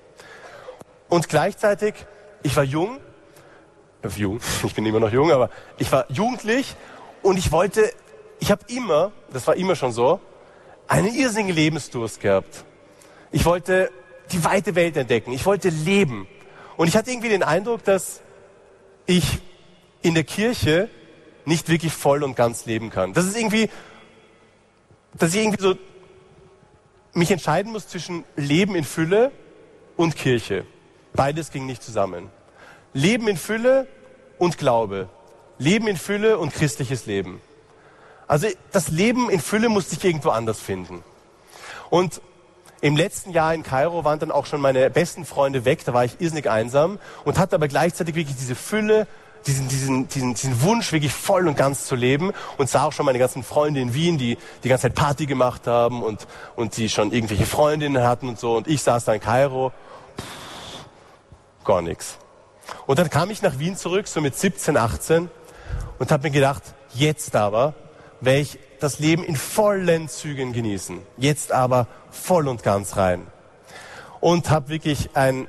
Und gleichzeitig, ich war jung, äh, jung, ich bin immer noch jung, aber ich war jugendlich, und ich wollte, ich habe immer, das war immer schon so, einen irrsinnigen Lebensdurst gehabt. Ich wollte die weite Welt entdecken, ich wollte leben. Und ich hatte irgendwie den Eindruck, dass ich in der Kirche nicht wirklich voll und ganz leben kann. Das ist irgendwie, dass ich irgendwie so mich entscheiden muss zwischen Leben in Fülle und Kirche. Beides ging nicht zusammen. Leben in Fülle und Glaube. Leben in Fülle und christliches Leben. Also das Leben in Fülle musste ich irgendwo anders finden. Und im letzten Jahr in Kairo waren dann auch schon meine besten Freunde weg, da war ich irrsinnig einsam und hatte aber gleichzeitig wirklich diese Fülle, diesen, diesen, diesen, diesen Wunsch, wirklich voll und ganz zu leben, und sah auch schon meine ganzen Freunde in Wien, die die ganze Zeit Party gemacht haben und, und die schon irgendwelche Freundinnen hatten und so, und ich saß da in Kairo, pff, gar nichts. Und dann kam ich nach Wien zurück, so mit siebzehn, achtzehn, und habe mir gedacht, jetzt aber werde ich das Leben in vollen Zügen genießen. Jetzt aber voll und ganz rein. Und habe wirklich ein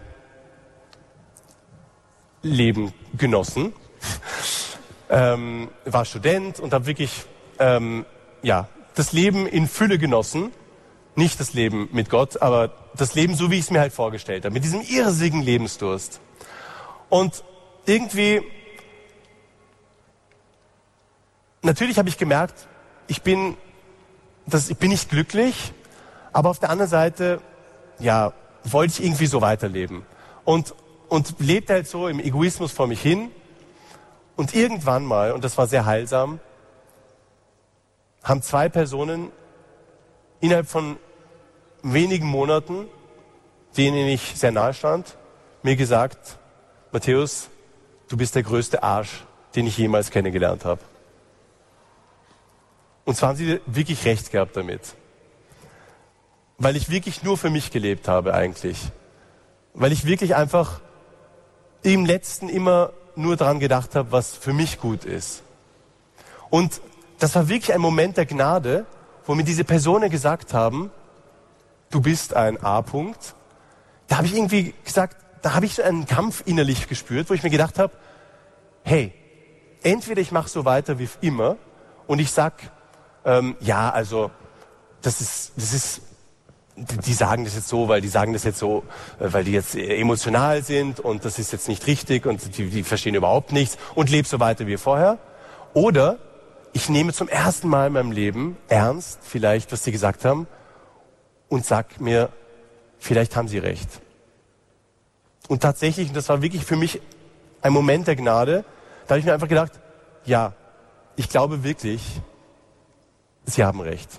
Leben genossen. ähm, war Student und habe wirklich ähm, ja, das Leben in Fülle genossen. Nicht das Leben mit Gott, aber das Leben so, wie ich es mir halt vorgestellt habe. Mit diesem irrsinnigen Lebensdurst. Und irgendwie, natürlich habe ich gemerkt, ich bin, das, ich bin nicht glücklich, aber auf der anderen Seite, ja, wollte ich irgendwie so weiterleben. Und, und lebte halt so im Egoismus vor mich hin. Und irgendwann mal, und das war sehr heilsam, haben zwei Personen innerhalb von wenigen Monaten, denen ich sehr nahe stand, mir gesagt, Matthäus, du bist der größte Arsch, den ich jemals kennengelernt habe. Und zwar haben sie wirklich recht gehabt damit. Weil ich wirklich nur für mich gelebt habe eigentlich. Weil ich wirklich einfach im Letzten immer nur daran gedacht habe, was für mich gut ist. Und das war wirklich ein Moment der Gnade, wo mir diese Personen gesagt haben, du bist ein A-Punkt. Da habe ich irgendwie gesagt, da habe ich so einen Kampf innerlich gespürt, wo ich mir gedacht habe, hey, entweder ich mache so weiter wie immer und ich sag, ähm, ja, also das ist, das ist, die sagen das jetzt so, weil die sagen das jetzt so, weil die jetzt emotional sind und das ist jetzt nicht richtig und die, die verstehen überhaupt nichts und lebe so weiter wie vorher. Oder ich nehme zum ersten Mal in meinem Leben ernst vielleicht, was sie gesagt haben und sag mir, vielleicht haben sie recht. Und tatsächlich, und das war wirklich für mich ein Moment der Gnade, da habe ich mir einfach gedacht, ja, ich glaube wirklich, sie haben recht.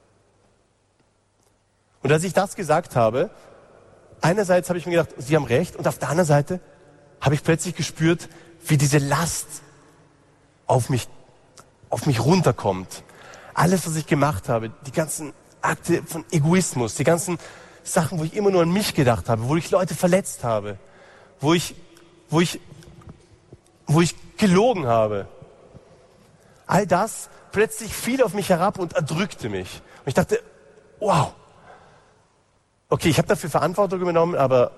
Und als ich das gesagt habe, einerseits habe ich mir gedacht, sie haben recht, und auf der anderen Seite habe ich plötzlich gespürt, wie diese Last auf mich, auf mich runterkommt. Alles, was ich gemacht habe, die ganzen Akte von Egoismus, die ganzen Sachen, wo ich immer nur an mich gedacht habe, wo ich Leute verletzt habe, wo ich, wo ich, wo ich gelogen habe. All das plötzlich fiel auf mich herab und erdrückte mich. Und ich dachte, wow. Okay, ich habe dafür Verantwortung übernommen, aber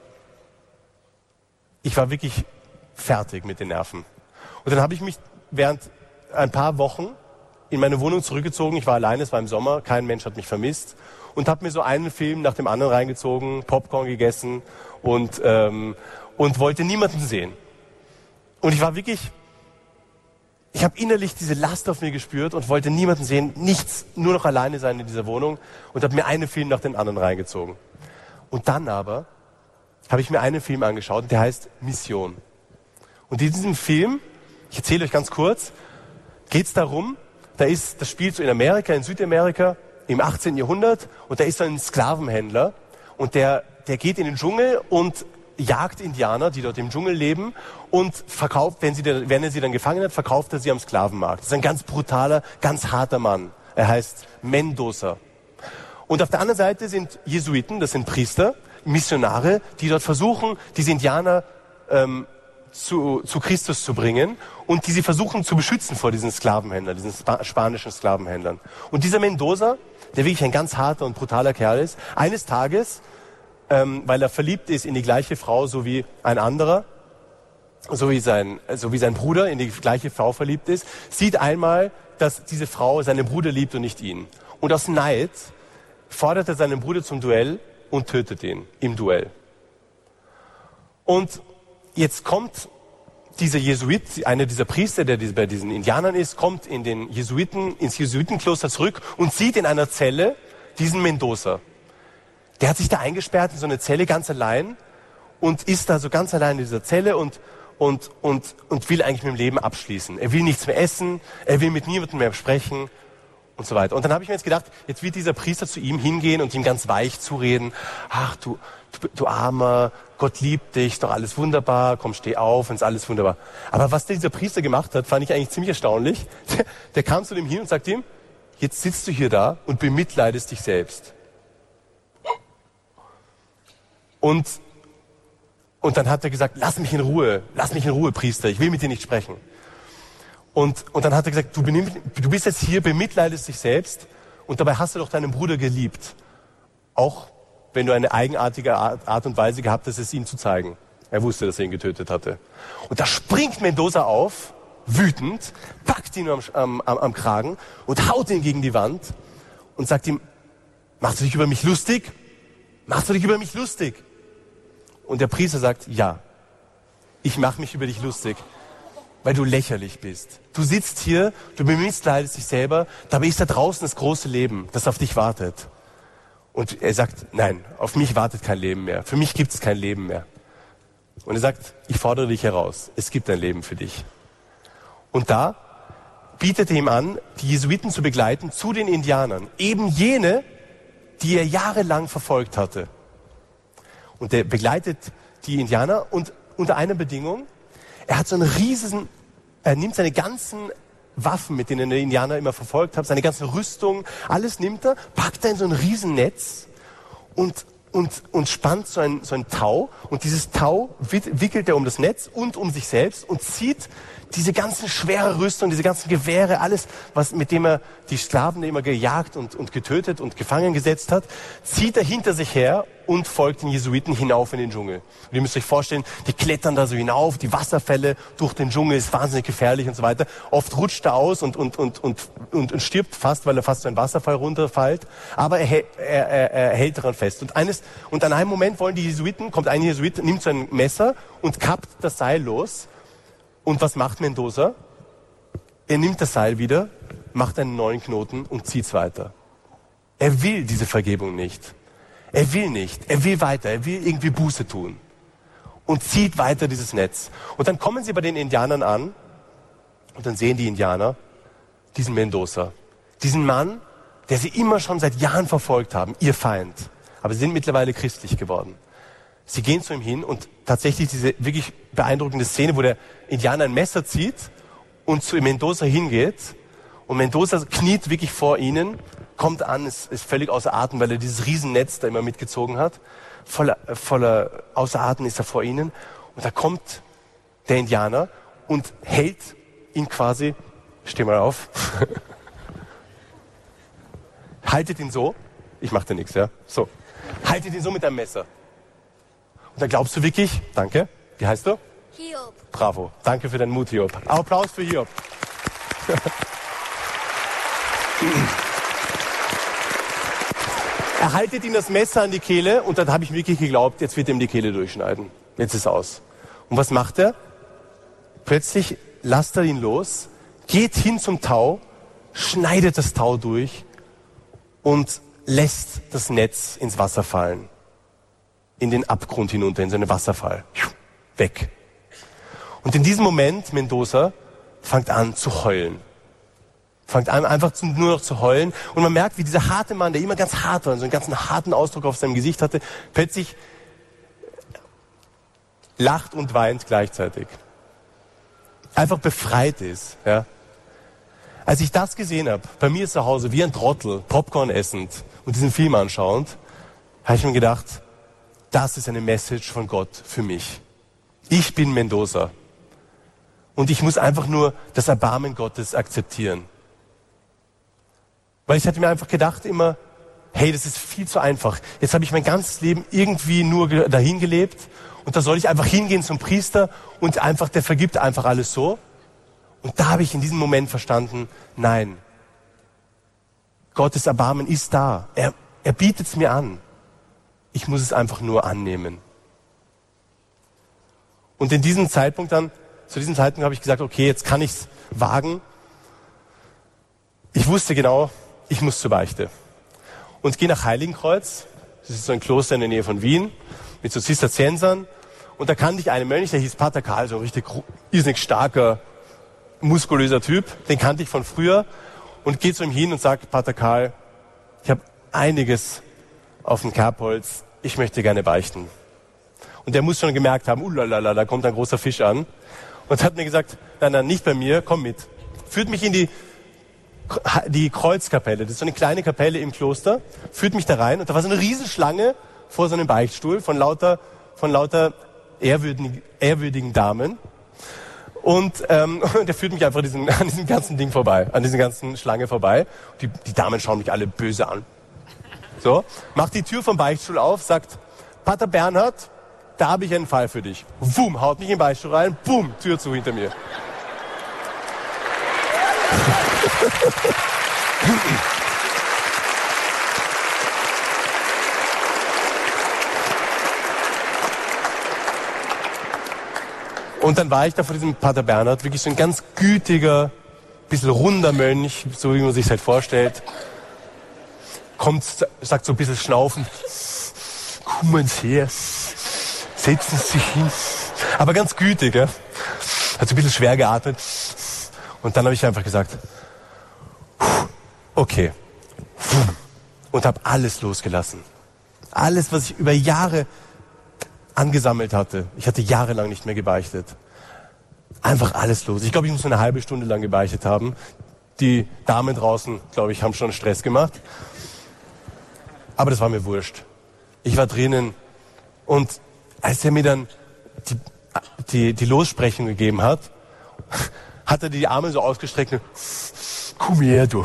ich war wirklich fertig mit den Nerven. Und dann habe ich mich während ein paar Wochen in meine Wohnung zurückgezogen. Ich war alleine, es war im Sommer, kein Mensch hat mich vermisst. Und habe mir so einen Film nach dem anderen reingezogen, Popcorn gegessen und, ähm, und wollte niemanden sehen. Und ich war wirklich, ich habe innerlich diese Last auf mir gespürt und wollte niemanden sehen, nichts, nur noch alleine sein in dieser Wohnung und habe mir einen Film nach dem anderen reingezogen. Und dann aber habe ich mir einen Film angeschaut, der heißt Mission. Und in diesem Film, ich erzähle euch ganz kurz, geht es darum, da ist, das spielt so in Amerika, in Südamerika, im achtzehnten Jahrhundert, und da ist so ein Sklavenhändler und der, der geht in den Dschungel und jagt Indianer, die dort im Dschungel leben, und verkauft, wenn, sie, wenn er sie dann gefangen hat, verkauft er sie am Sklavenmarkt. Das ist ein ganz brutaler, ganz harter Mann. Er heißt Mendoza. Und auf der anderen Seite sind Jesuiten, das sind Priester, Missionare, die dort versuchen, diese Indianer ähm, zu, zu Christus zu bringen und die sie versuchen zu beschützen vor diesen Sklavenhändlern, diesen Spa- spanischen Sklavenhändlern. Und dieser Mendoza, der wirklich ein ganz harter und brutaler Kerl ist, eines Tages, ähm, weil er verliebt ist in die gleiche Frau, so wie ein anderer, so wie sein, so wie sein Bruder in die gleiche Frau verliebt ist, sieht einmal, dass diese Frau seinen Bruder liebt und nicht ihn. Und aus Neid fordert er seinen Bruder zum Duell und tötet ihn im Duell. Und jetzt kommt dieser Jesuit, einer dieser Priester, der bei diesen Indianern ist, kommt in den Jesuiten, ins Jesuitenkloster zurück und sieht in einer Zelle diesen Mendoza. Der hat sich da eingesperrt in so eine Zelle ganz allein und ist da so ganz allein in dieser Zelle und, und, und, und will eigentlich mit dem Leben abschließen. Er will nichts mehr essen, er will mit niemandem mehr sprechen und so weiter. Und dann habe ich mir jetzt gedacht, jetzt wird dieser Priester zu ihm hingehen und ihm ganz weich zureden. Ach, du, du, du Armer, Gott liebt dich, ist doch alles wunderbar, komm, steh auf, ist alles wunderbar. Aber was dieser Priester gemacht hat, fand ich eigentlich ziemlich erstaunlich. Der, der kam zu dem hin und sagte ihm, jetzt sitzt du hier da und bemitleidest dich selbst. Und, und dann hat er gesagt, lass mich in Ruhe, lass mich in Ruhe, Priester, ich will mit dir nicht sprechen. Und, und dann hat er gesagt, du, benimm, du bist jetzt hier, bemitleidest dich selbst und dabei hast du doch deinen Bruder geliebt. Auch wenn du eine eigenartige Art und Weise gehabt hast, es ihm zu zeigen. Er wusste, dass er ihn getötet hatte. Und da springt Mendoza auf, wütend, packt ihn am, am, am Kragen und haut ihn gegen die Wand und sagt ihm, machst du dich über mich lustig? Machst du dich über mich lustig? Und der Priester sagt, ja, ich mache mich über dich lustig, weil du lächerlich bist. Du sitzt hier, du bemitleidest dich selber, dabei ist da draußen das große Leben, das auf dich wartet. Und er sagt, nein, auf mich wartet kein Leben mehr. Für mich gibt es kein Leben mehr. Und er sagt, ich fordere dich heraus. Es gibt ein Leben für dich. Und da bietet er ihm an, die Jesuiten zu begleiten zu den Indianern. Eben jene, die er jahrelang verfolgt hatte. Und er begleitet die Indianer und unter einer Bedingung, er hat so einen riesen, er nimmt seine ganzen Waffen, mit denen er die Indianer immer verfolgt hat, seine ganze Rüstung, alles nimmt er, packt er in so ein Riesennetz und, und, und spannt so ein, so ein Tau. Und dieses Tau wickelt er um das Netz und um sich selbst und zieht diese ganzen schwere Rüstung, diese ganzen Gewehre, alles, was, mit dem er die Sklaven immer gejagt und, und getötet und gefangen gesetzt hat, zieht er hinter sich her und folgt den Jesuiten hinauf in den Dschungel. Und ihr müsst euch vorstellen, die klettern da so hinauf, die Wasserfälle durch den Dschungel, ist wahnsinnig gefährlich und so weiter. Oft rutscht er aus und, und, und, und, und, und stirbt fast, weil er fast so ein Wasserfall runterfällt. Aber er, er, er, er hält daran fest. Und eines, und an einem Moment wollen die Jesuiten, kommt ein Jesuit, nimmt so ein Messer und kappt das Seil los. Und was macht Mendoza? Er nimmt das Seil wieder, macht einen neuen Knoten und zieht's weiter. Er will diese Vergebung nicht. Er will nicht. Er will weiter. Er will irgendwie Buße tun. Und zieht weiter dieses Netz. Und dann kommen sie bei den Indianern an und dann sehen die Indianer diesen Mendoza. Diesen Mann, der sie immer schon seit Jahren verfolgt haben. Ihr Feind. Aber sie sind mittlerweile christlich geworden. Sie gehen zu ihm hin und tatsächlich diese wirklich beeindruckende Szene, wo der Indianer ein Messer zieht und zu Mendoza hingeht. Und Mendoza kniet wirklich vor ihnen, kommt an, ist, ist völlig außer Atem, weil er dieses Riesennetz da immer mitgezogen hat. Voller, voller außer Atem ist er vor ihnen. Und da kommt der Indianer und hält ihn quasi, steh mal auf, haltet ihn so, ich mach dir nichts, ja, so, haltet ihn so mit einem Messer. Und da glaubst du wirklich, danke, wie heißt du? Hiob. Bravo, danke für deinen Mut, Hiob. Applaus für Hiob. Er haltet ihm das Messer an die Kehle und dann habe ich wirklich geglaubt, jetzt wird er ihm die Kehle durchschneiden. Jetzt ist aus. Und was macht er? Plötzlich lasst er ihn los, geht hin zum Tau, schneidet das Tau durch und lässt das Netz ins Wasser fallen. In den Abgrund hinunter, in so einen Wasserfall. Weg. Und in diesem Moment, Mendoza fängt an zu heulen. Fängt an, einfach zu, nur noch zu heulen. Und man merkt, wie dieser harte Mann, der immer ganz hart war, so einen ganzen harten Ausdruck auf seinem Gesicht hatte, plötzlich lacht und weint gleichzeitig. Einfach befreit ist. Ja. Als ich das gesehen habe, bei mir zu Hause, wie ein Trottel, Popcorn essend und diesen Film anschauend, habe ich mir gedacht, das ist eine Message von Gott für mich. Ich bin Mendoza. Und ich muss einfach nur das Erbarmen Gottes akzeptieren. Weil ich hatte mir einfach gedacht immer, hey, das ist viel zu einfach. Jetzt habe ich mein ganzes Leben irgendwie nur dahin gelebt und da soll ich einfach hingehen zum Priester und einfach, der vergibt einfach alles so. Und da habe ich in diesem Moment verstanden, nein, Gottes Erbarmen ist da. Er, er bietet es mir an. Ich muss es einfach nur annehmen. Und in diesem Zeitpunkt dann, zu diesem Zeitpunkt habe ich gesagt, okay, jetzt kann ich es wagen. Ich wusste genau, ich muss zur Beichte. Und gehe nach Heiligenkreuz. Das ist so ein Kloster in der Nähe von Wien, mit so Zisterziensern. Und da kannte ich einen Mönch, der hieß Pater Karl, so ein richtig irrsinnig starker, muskulöser Typ. Den kannte ich von früher. Und gehe zu ihm hin und sage, Pater Karl, ich habe einiges auf dem Kerbholz. Ich möchte gerne beichten. Und der muss schon gemerkt haben, ulalala, da kommt ein großer Fisch an. Und hat mir gesagt, nein, nein, nicht bei mir, komm mit. Führt mich in die, die Kreuzkapelle. Das ist so eine kleine Kapelle im Kloster. Führt mich da rein. Und da war so eine Riesenschlange vor so einem Beichtstuhl von lauter, von lauter ehrwürdigen, ehrwürdigen Damen. Und ähm, der führt mich einfach diesen, an diesem ganzen Ding vorbei, an dieser ganzen Schlange vorbei. Die, die Damen schauen mich alle böse an. So, macht die Tür vom Beichtstuhl auf, sagt, Pater Bernhard, da habe ich einen Fall für dich. Wum, haut mich in den Beichtstuhl rein, boom, Tür zu hinter mir. Und dann war ich da vor diesem Pater Bernhard, wirklich so ein ganz gütiger, bisschen runder Mönch, so wie man sich halt vorstellt. Kommt, sagt so ein bisschen schnaufen. Kommen Sie her. Setzen Sie sich hin. Aber ganz gütig, ja. Hat so ein bisschen schwer geatmet. Und dann habe ich einfach gesagt, okay. Und habe alles losgelassen. Alles, was ich über Jahre angesammelt hatte. Ich hatte jahrelang nicht mehr gebeichtet. Einfach alles los. Ich glaube, ich muss eine halbe Stunde lang gebeichtet haben. Die Damen draußen, glaube ich, haben schon Stress gemacht. Aber das war mir wurscht. Ich war drinnen und als er mir dann die, die, die Lossprechung gegeben hat, hat er die Arme so ausgestreckt und komm her, du.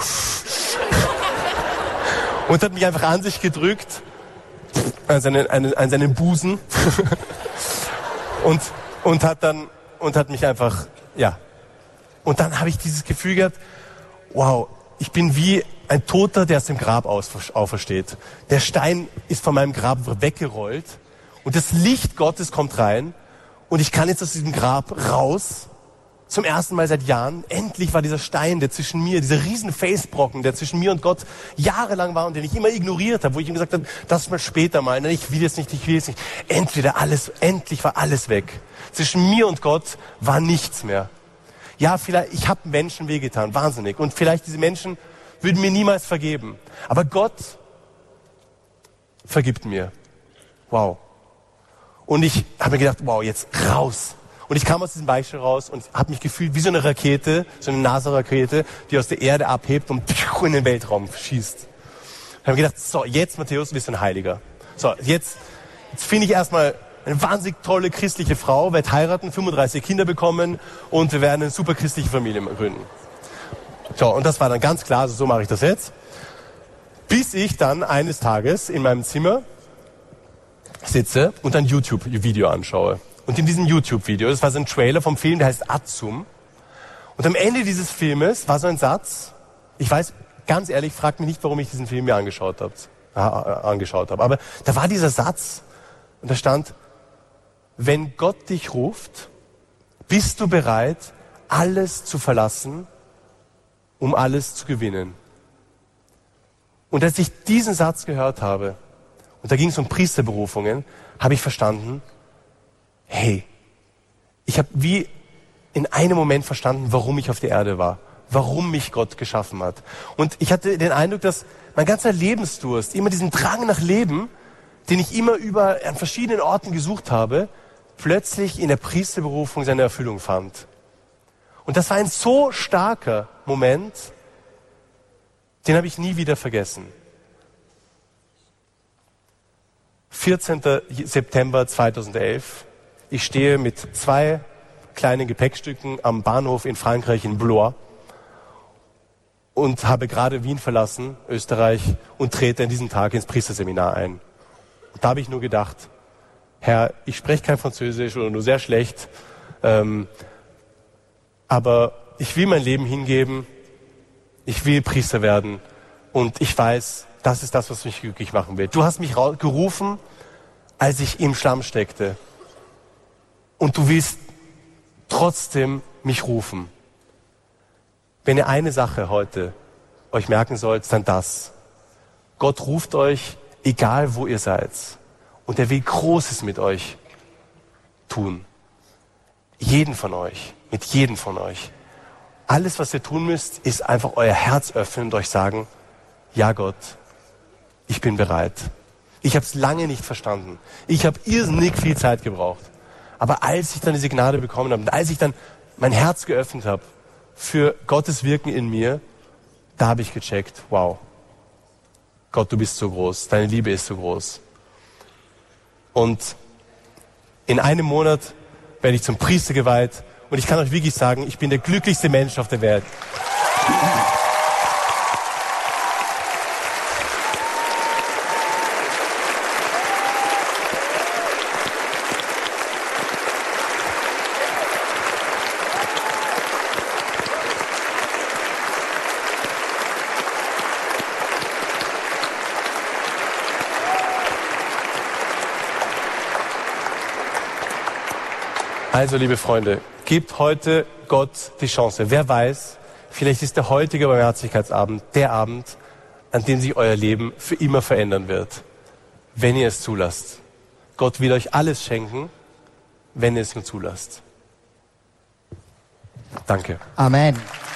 Und hat mich einfach an sich gedrückt, an seinen, an, an seinen Busen und, und hat dann, und hat mich einfach, ja. Und dann habe ich dieses Gefühl gehabt, wow, ich bin wie ein Toter, der aus dem Grab aufersteht. Der Stein ist von meinem Grab weggerollt und das Licht Gottes kommt rein und ich kann jetzt aus diesem Grab raus. Zum ersten Mal seit Jahren. Endlich war dieser Stein, der zwischen mir, dieser riesen Felsbrocken, der zwischen mir und Gott jahrelang war und den ich immer ignoriert habe, wo ich ihm gesagt habe, das mal später mal, nein, ich will jetzt nicht, ich will jetzt nicht. Entweder alles, endlich war alles weg. Zwischen mir und Gott war nichts mehr. Ja, vielleicht, ich habe Menschen wehgetan, wahnsinnig. Und vielleicht diese Menschen würden mir niemals vergeben. Aber Gott vergibt mir. Wow. Und ich habe mir gedacht, wow, jetzt raus. Und ich kam aus diesem Beichtstuhl raus und habe mich gefühlt wie so eine Rakete, so eine NASA-Rakete, die aus der Erde abhebt und in den Weltraum schießt. Ich habe gedacht, so, jetzt, Matthäus, bist du ein Heiliger. So, jetzt, jetzt finde ich erstmal eine wahnsinnig tolle christliche Frau, werde heiraten, fünfunddreißig Kinder bekommen und wir werden eine super christliche Familie gründen. So, und das war dann ganz klar, also so mache ich das jetzt. Bis ich dann eines Tages in meinem Zimmer sitze und ein YouTube-Video anschaue. Und in diesem YouTube-Video, das war so ein Trailer vom Film, der heißt Adsum. Und am Ende dieses Filmes war so ein Satz, ich weiß, ganz ehrlich, fragt mich nicht, warum ich diesen Film mir angeschaut habe. angeschaut habe. Aber da war dieser Satz und da stand, wenn Gott dich ruft, bist du bereit, alles zu verlassen, um alles zu gewinnen. Und als ich diesen Satz gehört habe, und da ging es um Priesterberufungen, habe ich verstanden, hey, ich habe wie in einem Moment verstanden, warum ich auf der Erde war, warum mich Gott geschaffen hat. Und ich hatte den Eindruck, dass mein ganzer Lebensdurst, immer diesen Drang nach Leben, den ich immer über an verschiedenen Orten gesucht habe, plötzlich in der Priesterberufung seine Erfüllung fand. Und das war ein so starker Moment, den habe ich nie wieder vergessen. vierzehnten September zweitausendelf. Ich stehe mit zwei kleinen Gepäckstücken am Bahnhof in Frankreich in Blois und habe gerade Wien verlassen, Österreich, und trete an diesem Tag ins Priesterseminar ein. Und da habe ich nur gedacht, Herr, ich spreche kein Französisch oder nur sehr schlecht, ähm, aber ich will mein Leben hingeben, ich will Priester werden und ich weiß, das ist das, was mich glücklich machen wird. Du hast mich gerufen, als ich im Schlamm steckte und du willst trotzdem mich rufen. Wenn ihr eine Sache heute euch merken sollt, dann das. Gott ruft euch, egal wo ihr seid. Und er will Großes mit euch tun. Jeden von euch, mit jedem von euch. Alles, was ihr tun müsst, ist einfach euer Herz öffnen und euch sagen, ja Gott, ich bin bereit. Ich habe es lange nicht verstanden. Ich habe irrsinnig viel Zeit gebraucht. Aber als ich dann diese Gnade bekommen habe und als ich dann mein Herz geöffnet habe für Gottes Wirken in mir, da habe ich gecheckt, wow, Gott, du bist so groß, deine Liebe ist so groß. Und in einem Monat werde ich zum Priester geweiht und ich kann euch wirklich sagen, ich bin der glücklichste Mensch auf der Welt. Also, liebe Freunde, gebt heute Gott die Chance. Wer weiß, vielleicht ist der heutige Barmherzigkeitsabend der Abend, an dem sich euer Leben für immer verändern wird, wenn ihr es zulasst. Gott will euch alles schenken, wenn ihr es nur zulasst. Danke. Amen.